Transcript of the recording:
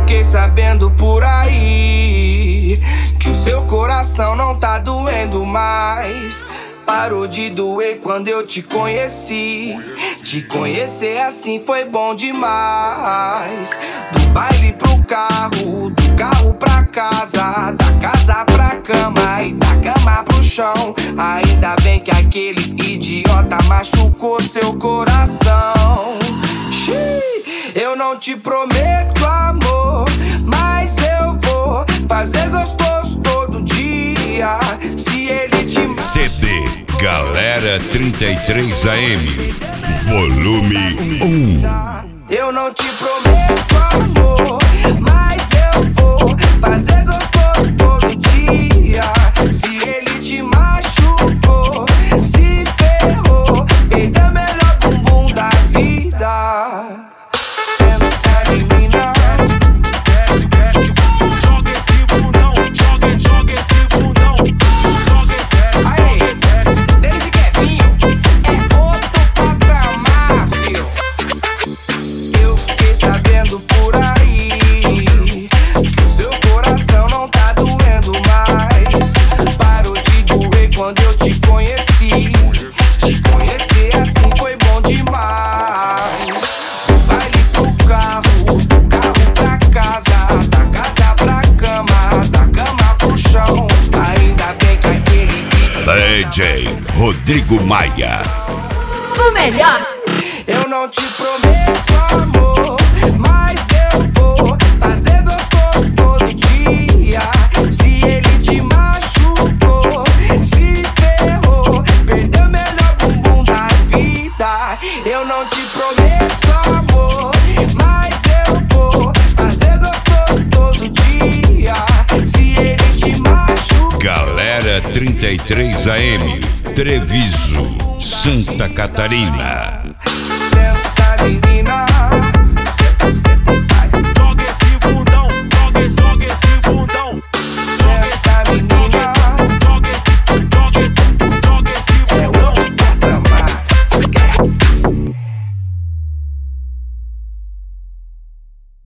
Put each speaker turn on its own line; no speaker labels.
fiquei sabendo por aí que o seu coração não tá doendo mais. Parou de doer quando eu te conheci. Te conhecer assim foi bom demais. Do baile pro carro, do carro pra casa, da casa pra cama e da cama pro chão. Ainda bem que aquele idiota machucou seu coração. Eu não te prometo amor, mas eu vou fazer gostoso todo dia. Se ele te
CD Galera 33 AM Volume 1.
Eu não te prometo amor, mas eu vou fazer gostoso todo dia. Se ele te machucou, se ferrou, perdeu o melhor bumbum da vida.
DJ Rodrigo Maia.
O melhor.
Eu não te prometo amor, mas eu vou fazer gostoso todo dia. Se ele te machucou, se ferrou, perdeu o melhor bumbum da vida. Eu não te prometo amor, mas eu vou fazer gostoso todo dia. Se ele te machucou.
Galera 33 AM Treviso, Santa Catarina.
Senta menina.